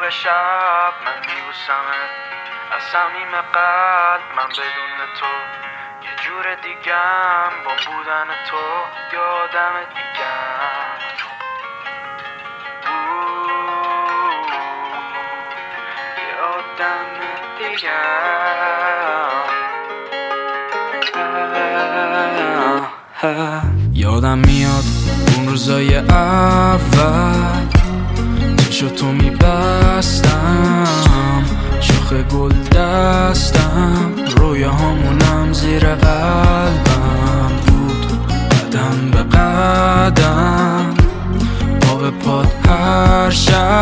شب من میبوسمت از صمیم قلب، من بدون تو یه جور دیگم، با بودن تو یه آدم دیگم. یه آدم دیگم. یادم میاد اون روزای اول چشاتو میبستم، شاخ گل دستم، رویاهامونم زیر قلبم بود، قدم به قدم پا به پات، هر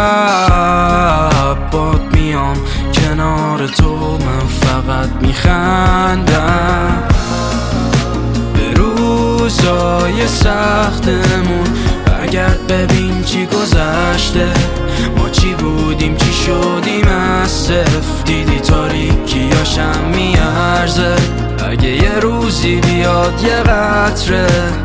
شب باد میام کنار تو، من فقط میخندم به روزای سختمون. برگرد ببین چی گذشته، ما چی بودیم چی شدیم از صفر، دیدی تاریکیاشم میارزه. اگه یه روزی بیاد یه قطره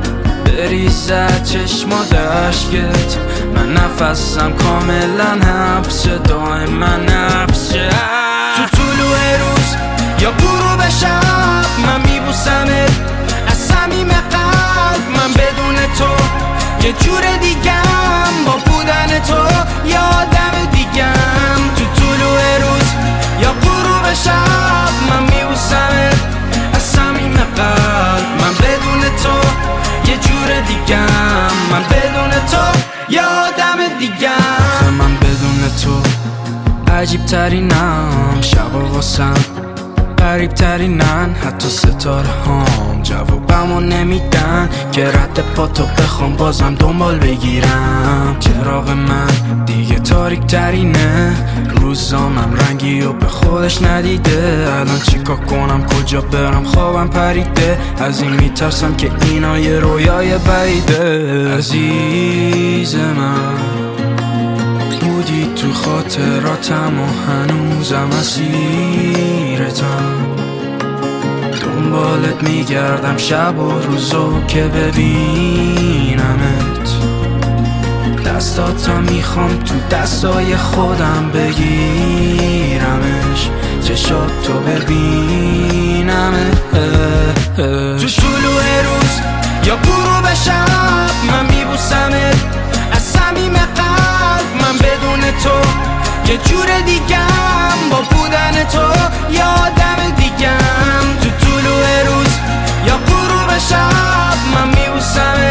بریزه چشما دشکت، من نفسم کاملا حبسه، دائم من حبسه. تو طلوع روز یا غروب شب من میبوسمت از صمیم قلب، من بدون تو یه جور دیگم، با بودن تو یه آدم دیگم. تو طلوع روز یا غروب شب من میبوسمت از صمیم قلب، من بدون تو یه جور دیگم، من بدون تو یه آدم دیگم. من بدون تو عجیب ترینم، شب واسم قریب ترینن، حتی ستاره هام جوابمو نمیدن که رد پاتو بخوام بازم دنبال بگیرم. چراغ من دیگه تاریک ترینه، روزامم رنگی و به خودش ندیده. الان چیکار کنم کجا برم، خوابم پریده، از این میترسم که اینا یه رویای بعیده. عزیز من بودی تو خاطراتم و هنوزم اسیرتم، دنبالت میگردم شب و روزو که ببینمت، دستاتم میخوام تو دستای خودم بگیرمش، چشاتو ببینمت. تو طلوع روز یا غروب شب من میبوسمت از صمیم قلب، من بدون تو یه جور دیگم، با بودن تو یه آدم دیگم. تو طلوع روز یا غروب شب من میبوسمت